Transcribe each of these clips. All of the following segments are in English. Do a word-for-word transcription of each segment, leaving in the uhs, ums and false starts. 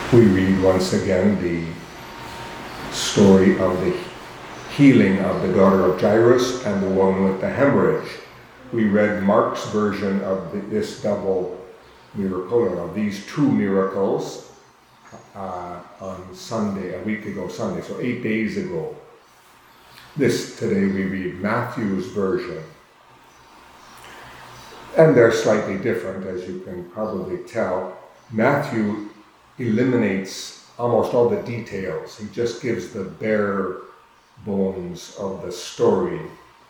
we read once again the story of the healing of the daughter of Jairus and the woman with the hemorrhage. We read Mark's version of the, this double miracle, of these two miracles, uh, on Sunday, a week ago Sunday, so eight days ago. This, today we read Matthew's version. And they're slightly different, as you can probably tell. Matthew eliminates almost all the details. He just gives the bare bones of the story.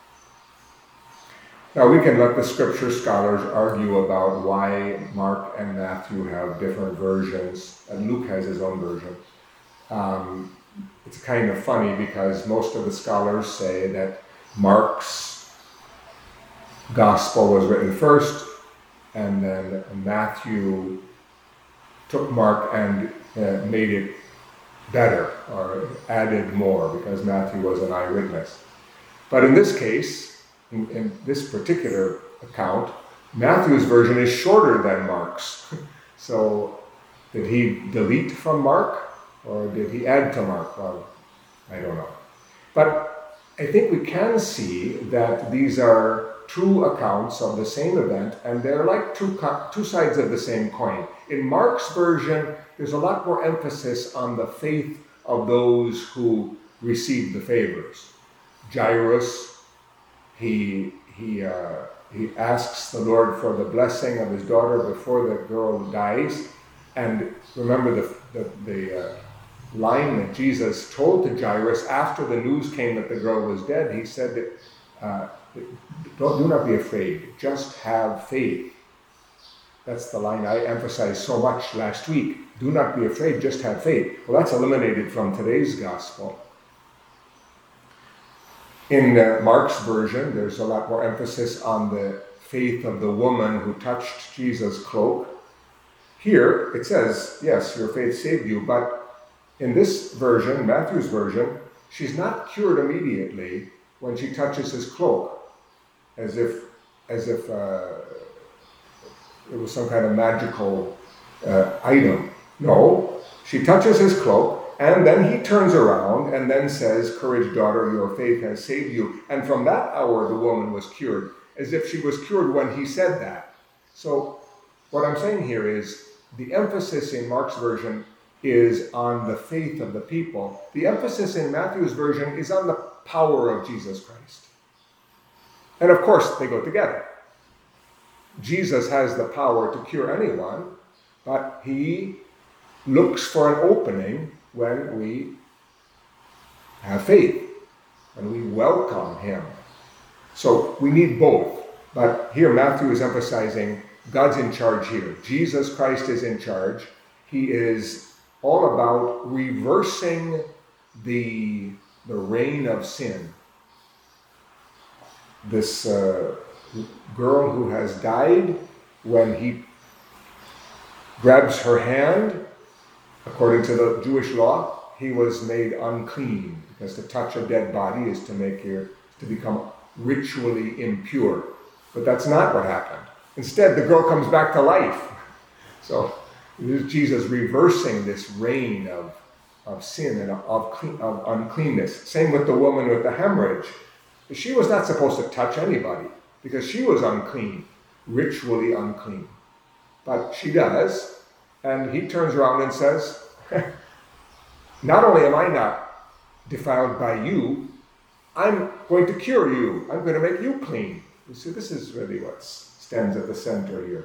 Now we can let the scripture scholars argue about why Mark and Matthew have different versions, and Luke has his own version. Um, it's kind of funny because most of the scholars say that Mark's gospel was written first, and then Matthew took Mark and uh, made it better, or added more, because Matthew was an eyewitness. But in this case, in, in this particular account, Matthew's version is shorter than Mark's. So did he delete from Mark, or did he add to Mark? Well, I don't know. But I think we can see that these are two accounts of the same event, and they're like two, co- two sides of the same coin. In Mark's version, there's a lot more emphasis on the faith of those who received the favors. Jairus, he he uh, he asks the Lord for the blessing of his daughter before the girl dies. And remember the the, the uh, line that Jesus told to Jairus after the news came that the girl was dead. He said that, uh, don't, do not be afraid, just have faith. That's the line I emphasized so much last week. Do not be afraid, just have faith. Well, that's eliminated from today's gospel. In uh, Mark's version, there's a lot more emphasis on the faith of the woman who touched Jesus' cloak. Here, it says, yes, your faith saved you, but in this version, Matthew's version, she's not cured immediately when she touches his cloak, as if, as if uh, it was some kind of magical uh, item. No, she touches his cloak, and then he turns around and then says, "Courage, daughter, your faith has saved you." And from that hour, the woman was cured, as if she was cured when he said that. So what I'm saying here is the emphasis in Mark's version is on the faith of the people. The emphasis in Matthew's version is on the power of Jesus Christ. And of course, they go together. Jesus has the power to cure anyone, but he looks for an opening when we have faith, when we welcome him. So we need both. But here Matthew is emphasizing God's in charge here. Jesus Christ is in charge. He is all about reversing the, the reign of sin. This uh, girl who has died, when he grabs her hand, according to the Jewish law, he was made unclean, because to touch a dead body is to make her to become ritually impure. But that's not what happened. Instead, the girl comes back to life. So this is Jesus reversing this reign of, of sin and of, clean, of uncleanness. Same with the woman with the hemorrhage. She was not supposed to touch anybody because she was unclean, ritually unclean. But she does, and he turns around and says, not only am I not defiled by you, I'm going to cure you. I'm going to make you clean. You see, this is really what stands at the center here.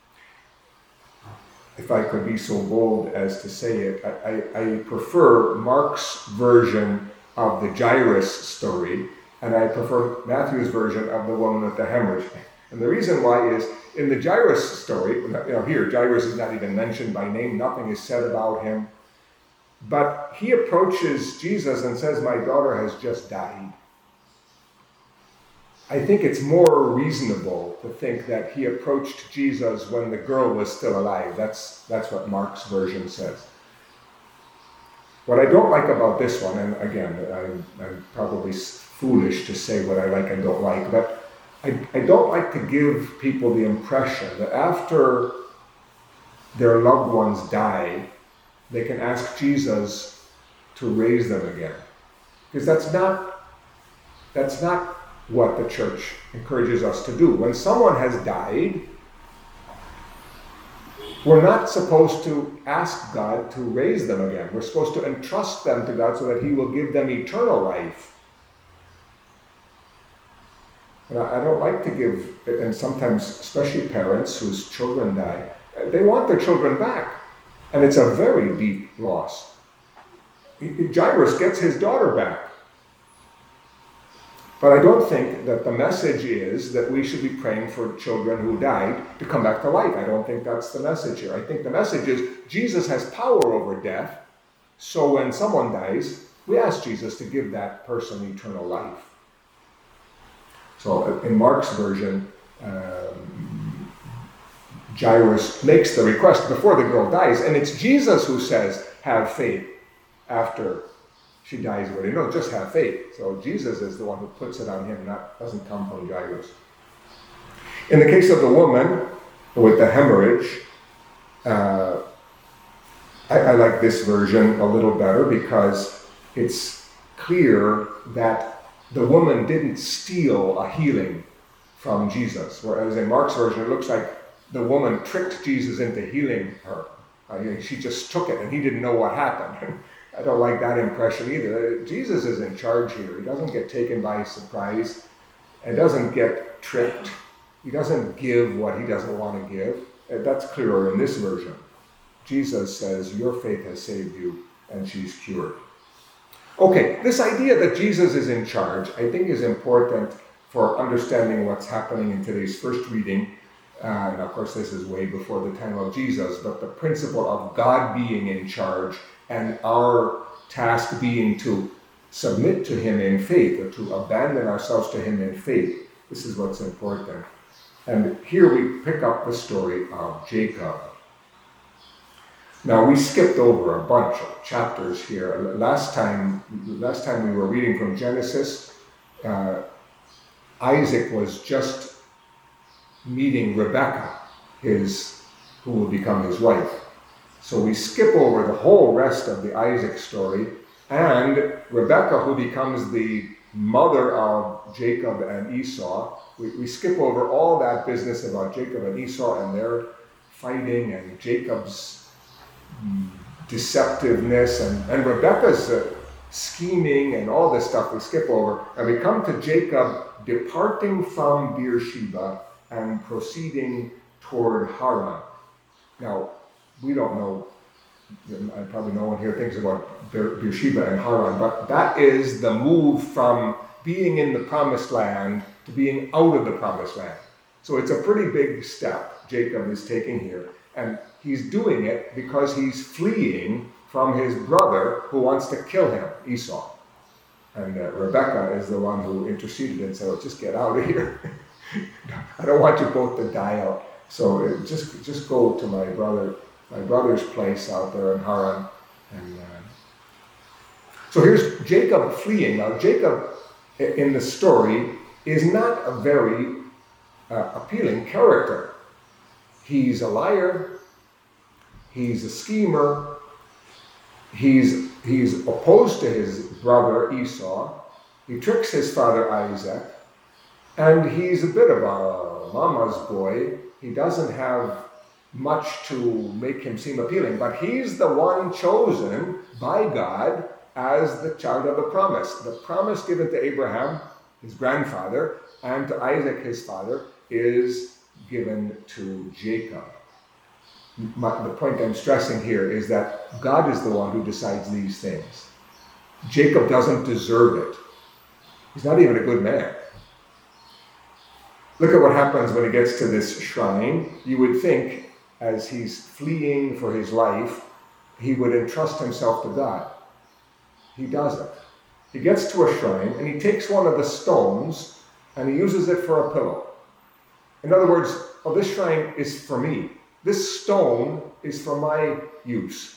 If I could be so bold as to say it, I, I, I prefer Mark's version of the Jairus story, and I prefer Matthew's version of the woman with the hemorrhage. And the reason why is, in the Jairus story, you know, here, Jairus is not even mentioned by name, nothing is said about him, but he approaches Jesus and says, "My daughter has just died." I think it's more reasonable to think that he approached Jesus when the girl was still alive. That's, that's what Mark's version says. What I don't like about this one, and again, I'm, I'm probably foolish to say what I like and don't like, but I, I don't like to give people the impression that after their loved ones die, they can ask Jesus to raise them again. Because that's not, that's not what the church encourages us to do. When someone has died, we're not supposed to ask God to raise them again. We're supposed to entrust them to God so that He will give them eternal life. And I don't like to give, and sometimes especially parents whose children die, they want their children back. And it's a very deep loss. Jairus gets his daughter back. But I don't think that the message is that we should be praying for children who died to come back to life. I don't think that's the message here. I think the message is Jesus has power over death, so when someone dies, we ask Jesus to give that person eternal life. So in Mark's version, um, Jairus makes the request before the girl dies, and it's Jesus who says, have faith after she dies with it. No, just have faith. So Jesus is the one who puts it on him, not doesn't come from Jairus. In the case of the woman with the hemorrhage, uh, I, I like this version a little better because it's clear that the woman didn't steal a healing from Jesus, whereas in Mark's version it looks like the woman tricked Jesus into healing her. I mean, she just took it and he didn't know what happened. I don't like that impression either. Jesus is in charge here. He doesn't get taken by surprise and doesn't get tricked. He doesn't give what he doesn't want to give. That's clearer in this version. Jesus says, your faith has saved you, and she's cured. Okay, this idea that Jesus is in charge, I think is important for understanding what's happening in today's first reading. Uh, and of course, this is way before the time of Jesus, but the principle of God being in charge and our task being to submit to him in faith, or to abandon ourselves to him in faith. This is what's important. And here we pick up the story of Jacob. Now, we skipped over a bunch of chapters here. Last time, last time we were reading from Genesis, uh, Isaac was just meeting Rebekah, his, who will become his wife. So we skip over the whole rest of the Isaac story, and Rebekah, who becomes the mother of Jacob and Esau. We, we skip over all that business about Jacob and Esau and their fighting and Jacob's mm, deceptiveness and, and Rebekah's uh, scheming and all this stuff we skip over. And we come to Jacob departing from Beersheba and proceeding toward Haran. Now, we don't know, probably no one here thinks about Beersheba and Haran, but that is the move from being in the promised land to being out of the promised land. So it's a pretty big step Jacob is taking here. And he's doing it because he's fleeing from his brother who wants to kill him, Esau. And uh, Rebekah is the one who interceded and said, oh, just get out of here. I don't want you both to die out. So uh, just, just go to my brother. my brother's place out there in Haran. And uh, so here's Jacob fleeing. Now, Jacob in the story is not a very uh, appealing character. He's a liar. He's a schemer. He's, he's opposed to his brother Esau. He tricks his father Isaac. And he's a bit of a mama's boy. He doesn't have much to make him seem appealing, but he's the one chosen by God as the child of the promise. The promise given to Abraham, his grandfather, and to Isaac, his father, is given to Jacob. My, the point I'm stressing here is that God is the one who decides these things. Jacob doesn't deserve it. He's not even a good man. Look at what happens when he gets to this shrine. You would think, as he's fleeing for his life, he would entrust himself to God. He doesn't. He gets to a shrine and he takes one of the stones and he uses it for a pillow. In other words, oh, this shrine is for me. This stone is for my use.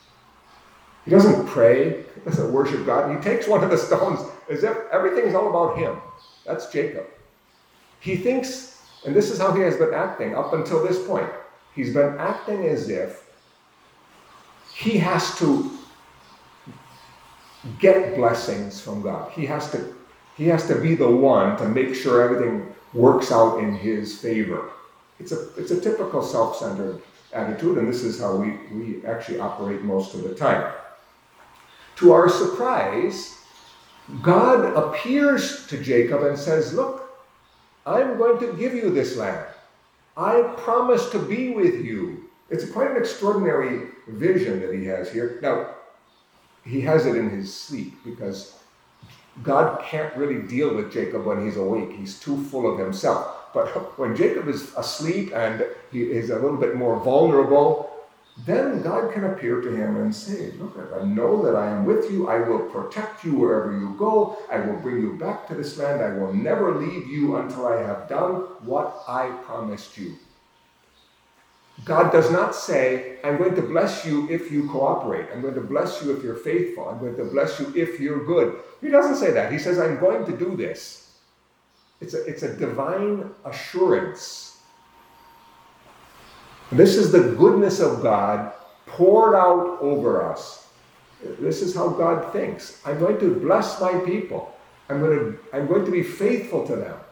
He doesn't pray, he doesn't worship God. He takes one of the stones as if everything's all about him. That's Jacob. He thinks, and this is how he has been acting up until this point, he's been acting as if he has to get blessings from God. He has to, he has to be the one to make sure everything works out in his favor. It's a, it's a typical self-centered attitude, and this is how we, we actually operate most of the time. To our surprise, God appears to Jacob and says, look, I'm going to give you this land. I promise to be with you. It's quite an extraordinary vision that he has here. Now, he has it in his sleep because God can't really deal with Jacob when he's awake. He's too full of himself. But when Jacob is asleep and he is a little bit more vulnerable, then God can appear to him and say, look, I know that I am with you. I will protect you wherever you go. I will bring you back to this land. I will never leave you until I have done what I promised you. God does not say, I'm going to bless you if you cooperate. I'm going to bless you if you're faithful. I'm going to bless you if you're good. He doesn't say that. He says, I'm going to do this. It's a, it's a divine assurance. This is the goodness of God poured out over us. This is how God thinks. I'm going to bless my people. I'm going to, I'm going to be faithful to them.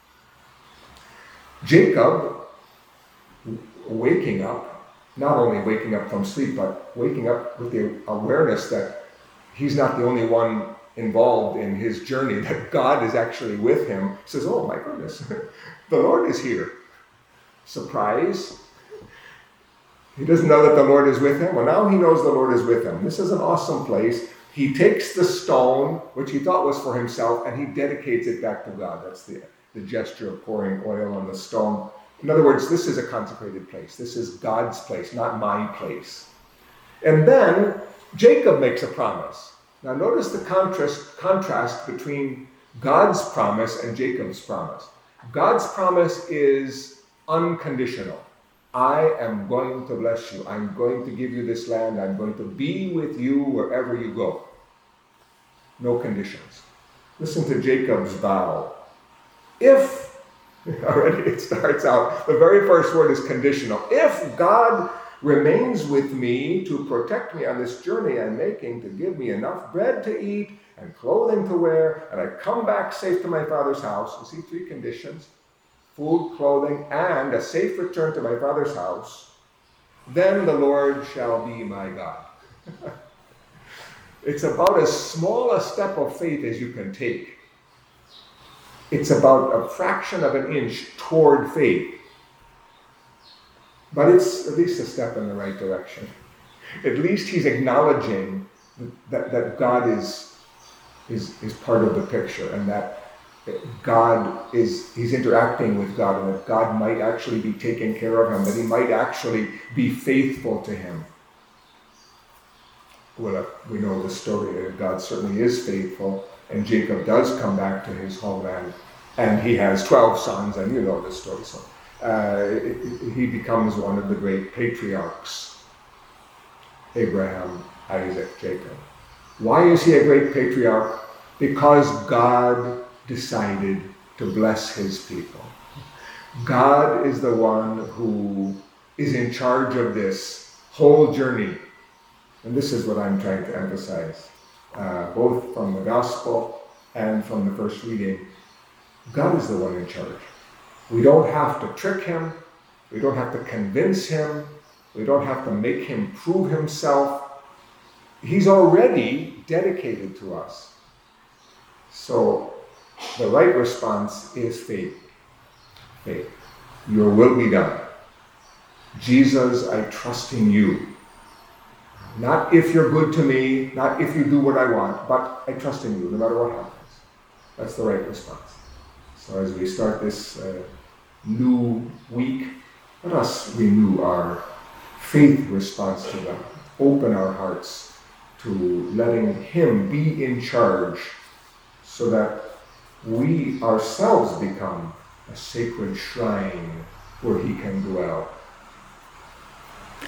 Jacob, waking up, not only waking up from sleep, but waking up with the awareness that he's not the only one involved in his journey, that God is actually with him, says, oh my goodness, the Lord is here. Surprise. He doesn't know that the Lord is with him. Well, now he knows the Lord is with him. This is an awesome place. He takes the stone, which he thought was for himself, and he dedicates it back to God. That's the, the gesture of pouring oil on the stone. In other words, this is a consecrated place. This is God's place, not my place. And then Jacob makes a promise. Now notice the contrast, contrast between God's promise and Jacob's promise. God's promise is unconditional. I am going to bless you. I'm going to give you this land. I'm going to be with you wherever you go. No conditions. Listen to Jacob's vow. If Already it starts out, the very first word is conditional. If God remains with me to protect me on this journey I'm making, to give me enough bread to eat and clothing to wear, and I come back safe to my father's house, you see three conditions, food, clothing, and a safe return to my father's house, then the Lord shall be my God. It's about as small a step of faith as you can take. It's about a fraction of an inch toward faith. But it's at least a step in the right direction. At least he's acknowledging that, that God is, is, is part of the picture, and that God is, he's interacting with God, and that God might actually be taking care of him, that he might actually be faithful to him. Well, we know the story that God certainly is faithful, and Jacob does come back to his homeland, and he has twelve sons, and you know the story. So uh, he becomes one of the great patriarchs, Abraham, Isaac, Jacob. Why is he a great patriarch? Because God decided to bless his people. God is the one who is in charge of this whole journey. And this is what I'm trying to emphasize, uh, both from the gospel and from the first reading. God is the one in charge. We don't have to trick him. We don't have to convince him. We don't have to make him prove himself. He's already dedicated to us. So the right response is faith. Faith. Your will be done. Jesus, I trust in you. Not if you're good to me, not if you do what I want, but I trust in you no matter what happens. That's the right response. So as we start this uh, new week, let us renew our faith response to God. Open our hearts to letting him be in charge so that we ourselves become a sacred shrine where he can dwell.